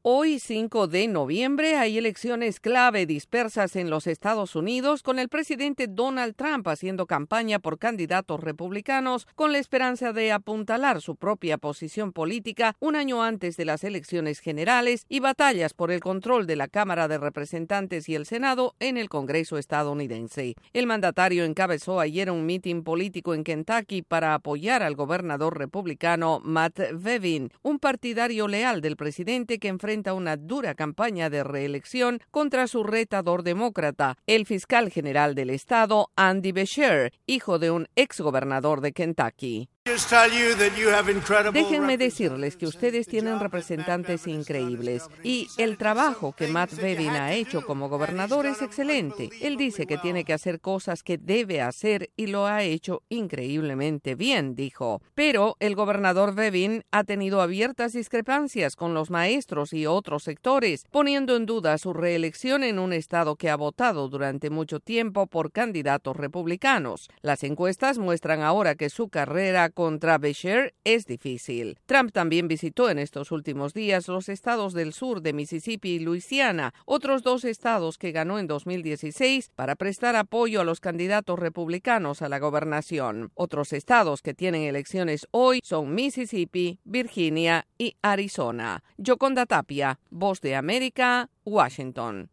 Hoy, 5 de noviembre, hay elecciones clave dispersas en los Estados Unidos, con el presidente Donald Trump haciendo campaña por candidatos republicanos con la esperanza de apuntalar su propia posición política un año antes de las elecciones generales y batallas por el control de la Cámara de Representantes y el Senado en el Congreso estadounidense. El mandatario encabezó ayer un mitin político en Kentucky para apoyar al gobernador republicano Matt Bevin, un partidario leal del presidente que enfrenta una dura campaña de reelección contra su retador demócrata, el fiscal general del estado, Andy Beshear, hijo de un exgobernador de Kentucky. Déjenme decirles que ustedes tienen representantes increíbles y el trabajo que Matt Bevin ha hecho como gobernador es excelente. Él dice que tiene que hacer cosas que debe hacer y lo ha hecho increíblemente bien, dijo. Pero el gobernador Bevin ha tenido abiertas discrepancias con los maestros y otros sectores, poniendo en duda su reelección en un estado que ha votado durante mucho tiempo por candidatos republicanos. Las encuestas muestran ahora que su carrera contra Beshear es difícil. Trump también visitó en estos últimos días los estados del sur de Mississippi y Luisiana, otros dos estados que ganó en 2016 para prestar apoyo a los candidatos republicanos a la gobernación. Otros estados que tienen elecciones hoy son Mississippi, Virginia y Arizona. Yoconda Tapia, Voz de América, Washington.